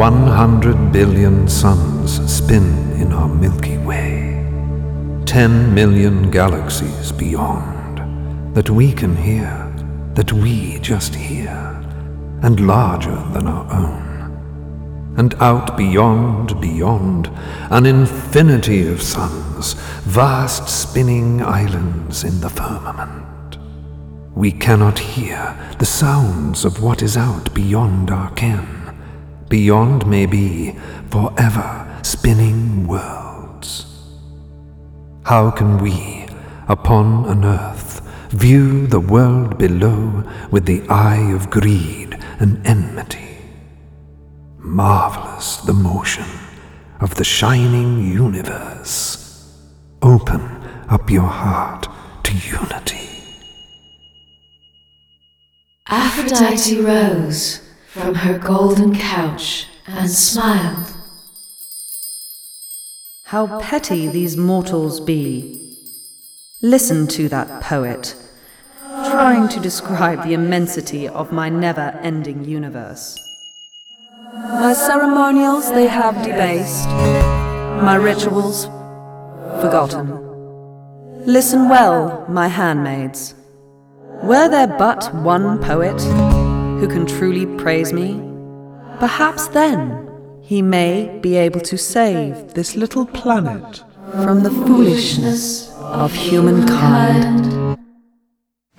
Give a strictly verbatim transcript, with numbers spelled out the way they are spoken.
One hundred billion suns spin in our Milky Way. Ten million galaxies beyond, that we can hear, that we just hear, and larger than our own. And out beyond, beyond, an infinity of suns, vast spinning islands in the firmament. We cannot hear the sounds of what is out beyond our ken. Beyond may be forever spinning worlds. How can we, upon an earth, view the world below with the eye of greed and enmity? Marvelous the motion of the shining universe. Open up your heart to unity. Aphrodite rose from her golden couch and smiled. How petty these mortals be. Listen to that poet, trying to describe the immensity of my never-ending universe. My ceremonials they have debased, my rituals forgotten. Listen well, my handmaids. Were there but one poet who can truly praise me, perhaps then he may be able to save this little planet from the foolishness of humankind.